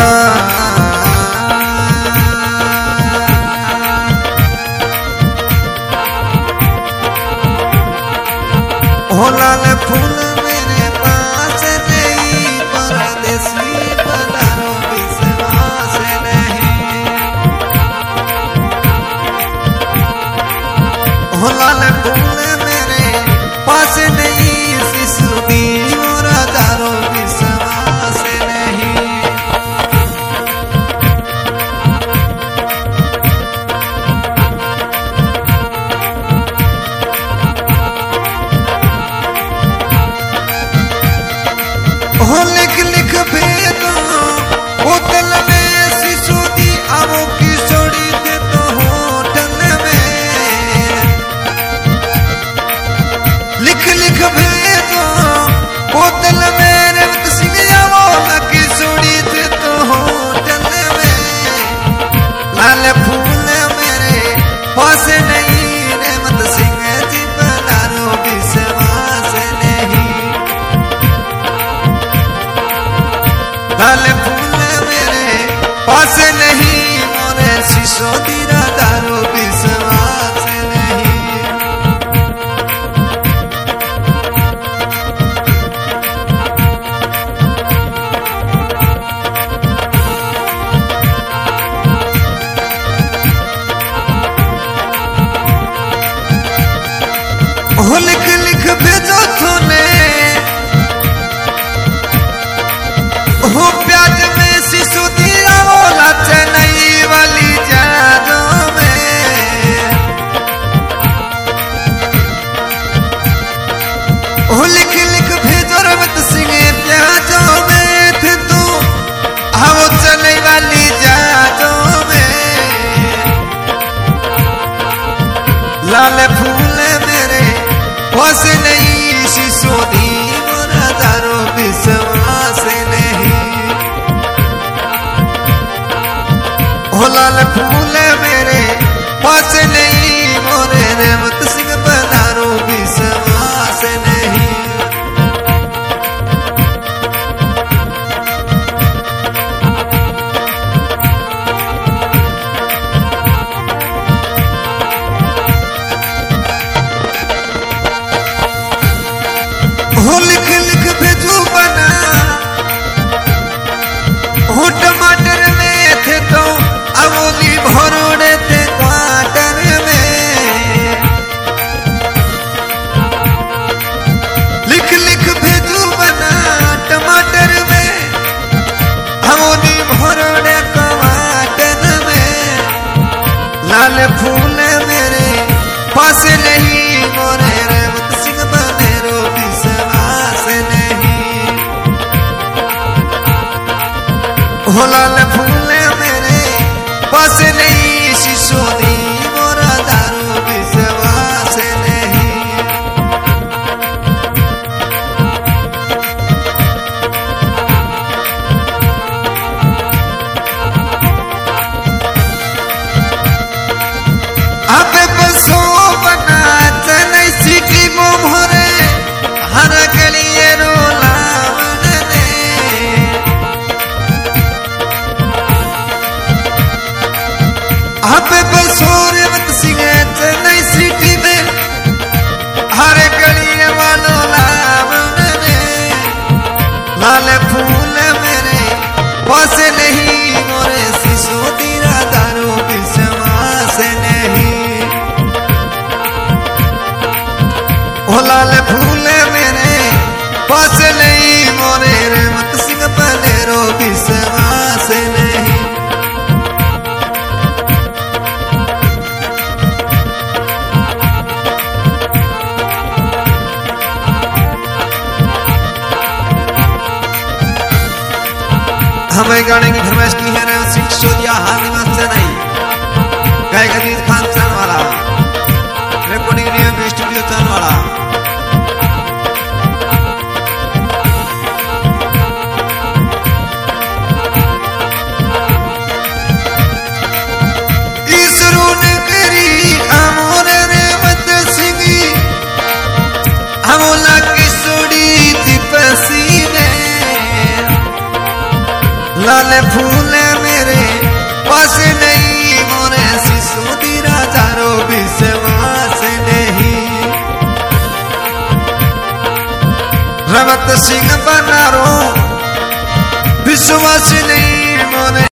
हो लाल फूल मेरे पास नहीं, परदेसी पधारो विश्वास नहीं। हो लाल फूल मेरे पास नहीं, शिशु दी मोरा दारो विश्वास नहीं। हो लिख लिख भेदो होटल में शिशु दी आवो की छोड़ी दे तो होटल में। लिख लिख भेदो होटल में रेवत सिंह आवो की छोड़ी दे तो होटल में। लाल फूल मेरे पास नहीं, रेवत सिंह जी पधारो विश्वास नहीं। लाल फूल मेरे पास नहीं, मोरे सिसोदिया दारो विश्वास नहीं। हो लिख लिख भेजो तूने, हो प्याज में शिशु दिया बोला चेन्नई वाली जादों में। हो लिख लिख भेजो रवत सिंह प्याजों में थे तू, आओ चेन्नई वाली जादों में। लाल फूल मेरे पास नहीं, शिशु दी मोरा दारो विश्वास नहीं। हो लाल फूल मेरे पास नहीं, मोरे रेवत सिंह पधारो विश्वास नहीं। हो लिख लिख भेजू बना, हो टमाटर में थे तो अमोली भरोड़े थे क्वार्टर में। लिख लिख भेजू बना टमाटर में, अमोली भरोड़े क्वार्टर में। लाल फूल मेरे पास नहीं, मोरे रेवत सिंह बनेरो विश्वास नहीं। हो लाल फूल मेरे पास नहीं, शिशु दी मोरा दारो विश्वास नहीं। अब बसो बना चेन्नई सिटी में भरे, हर गलिए रोला ने। अब बसो रेवत सिंह चेन्नई सिटी में, हर गलिए वालों लावन ने। लाल फूल मेरे पास नहीं, मोरे सिसोदिया दारो विश्वास नहीं। हो लाल फूल मेरे पास नहीं, मोरे रेवत सिंह पधारो विश्वास नहीं। हमें गाने की फरमाइश की है रेवत सिंह सिसोदिया हाजिमा से नहीं, गायक अजीज खान चंद वाला, रिकॉर्डिंग नियम स्टूडियो चंद वाला। ईसरो ने करी अमोर रेवत सिंह, अमोला की सोड़ी थी पसीने। लाल फूले मेरे पास नहीं मोरे शिशु दी राजारो विश्वास नहीं रमत सिंह बनारो विश्वास नहीं मोरे